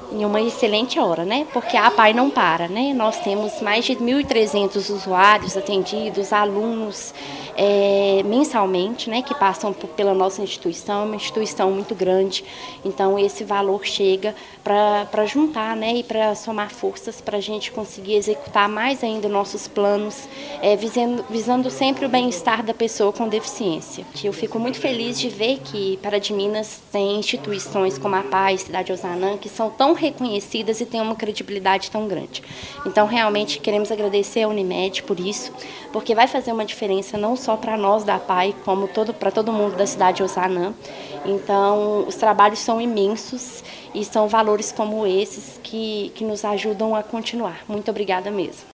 em uma excelente hora, né? Porque a APAE não para, né? Nós temos mais de 1.300 usuários atendidos, alunos mensalmente, né? Que passam pela nossa instituição, é uma instituição muito grande. Então esse valor chega para juntar, né? E para somar forças para a gente conseguir executar mais ainda nossos planos, visando sempre o bem-estar da pessoa com deficiência. Eu fico muito feliz de ver que Pará de Minas tem instituições como a APAE, Cidade Ozanam, que são tão reconhecidas e têm uma credibilidade tão grande. Então, realmente, queremos agradecer a Unimed por isso, porque vai fazer uma diferença não só para nós da APAE, como para todo mundo da Cidade Ozanam. Então, os trabalhos são imensos e são valores como esses que nos ajudam a continuar. Muito obrigada mesmo.